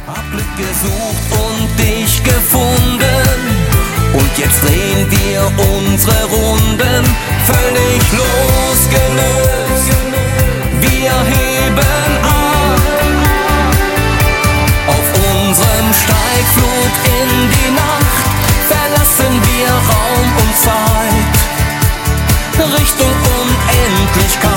Hab Glück gesucht und dich gefunden. Und jetzt drehen wir unsere Runden, völlig losgelöst. Wir heben ab auf unserem Steigflug in die Nacht. Verlassen wir Raum und Zeit Richtung Unendlichkeit.